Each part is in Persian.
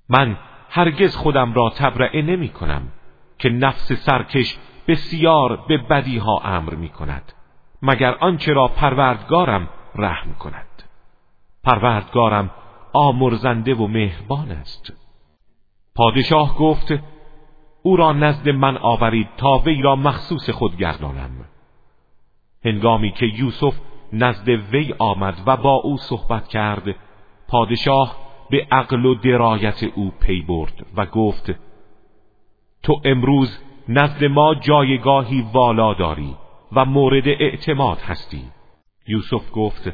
من هرگز خودم را تبرئه نمی کنم که نفس سرکش بسیار به بدیها امر می کند مگر آنچه را پروردگارم رحم کند. پروردگارم آمرزنده و مهربان است. پادشاه گفت او را نزد من آورید تا وی را مخصوص خود گردانم. هنگامی که یوسف نزد وی آمد و با او صحبت کرد، پادشاه به عقل و درایت او پی برد و گفت تو امروز نزد ما جایگاهی والا داری و مورد اعتماد هستی. یوسف گفت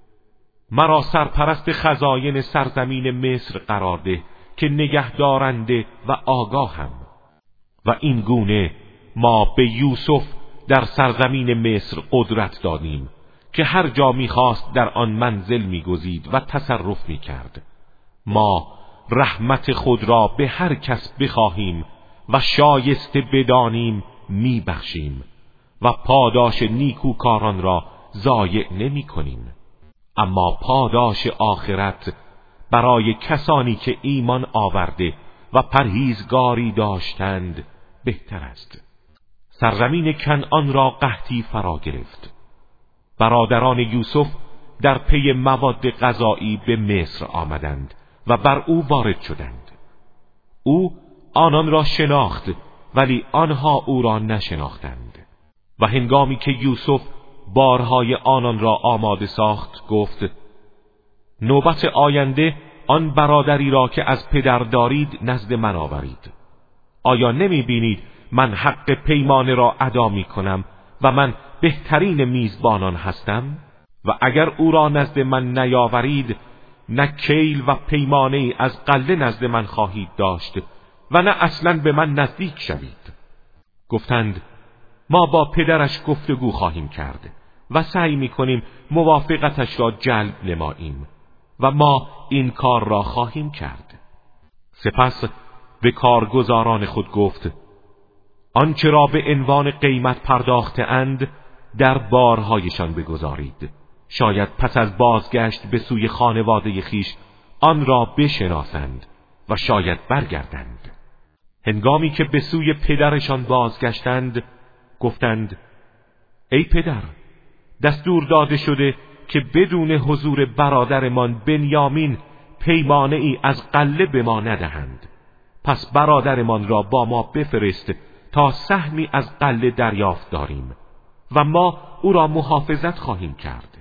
مرا سرپرست خزاین سرزمین مصر قرار ده که نگهدارنده و آگاهم. و این گونه ما به یوسف در سرزمین مصر قدرت دادیم که هر جا می‌خواست در آن منزل می‌گزید و تصرف می‌کرد. ما رحمت خود را به هر کس بخواهیم و شایسته بدانیم می‌بخشیم و پاداش نیکوکاران را ضایع نمی‌کنیم. اما پاداش آخرت برای کسانی که ایمان آورده و پرهیزگاری داشتند بهتر است. سرزمین کنعان را قحطی فرا گرفت. برادران یوسف در پی مواد غذایی به مصر آمدند و بر او وارد شدند. او آنان را شناخت ولی آنها او را نشناختند. و هنگامی که یوسف بارهای آنان را آماده ساخت گفت نوبت آینده آن برادری را که از پدر دارید نزد من آورید. آیا نمی بینید من حق پیمانه را ادا می کنم و من بهترین میزبانان هستم؟ و اگر او را نزد من نیاورید نه کیل و پیمانه از غله نزد من خواهید داشت و نه اصلا به من نزدیک شوید. گفتند ما با پدرش گفتگو خواهیم کرد و سعی می کنیم موافقتش را جلب نماییم و ما این کار را خواهیم کرد. سپس به کارگزاران خود گفت آنچه را به عنوان قیمت پرداخته اند در بارهایشان بگذارید. شاید پس از بازگشت به سوی خانواده خیش آن را بشناسند و شاید برگردند. هنگامی که به سوی پدرشان بازگشتند گفتند ای پدر، دستور داده شده که بدون حضور برادرمان بنیامین پیمانه ای از غله به ما ندهند. پس برادرمان را با ما بفرست تا سهمی از غله دریافت داریم و ما او را محافظت خواهیم کرد.